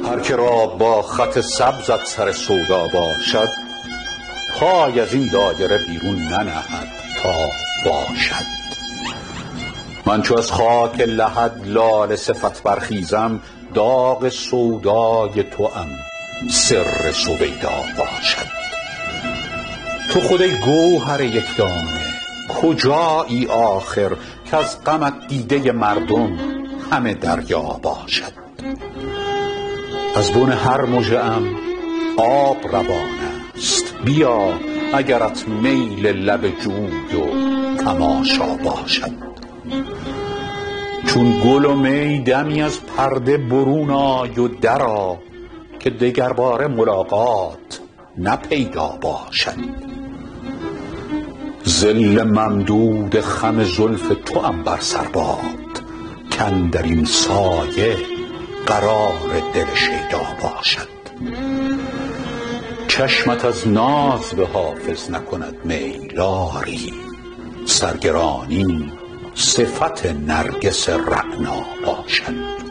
هر که را با خط سبزت سر سودا باشد، پای از این دایره بیرون ننهد تا باشد. من چو از خاک لحد لاله صفت برخیزم، داغ سودای توام سر سویدا باشد. تو خود ای گوهر یکدانه، کجایی آخر که از غمت دیده مردم همه دریا باشد. از بن هر مژه ام آب روان است، بیا اگرت میل لب جوی و تماشا باشد. چون گل و می دمی از پرده برون آی و درآ، که دگرباره ملاقات نه پیدا باشد. ظل ممدود خم زلف توام بر سر باد، کاندر این سایه قرار دل شیدا باشد. چشمت از ناز به حافظ نکند میل آری، سرگرانی صفت نرگس رعنا باشد.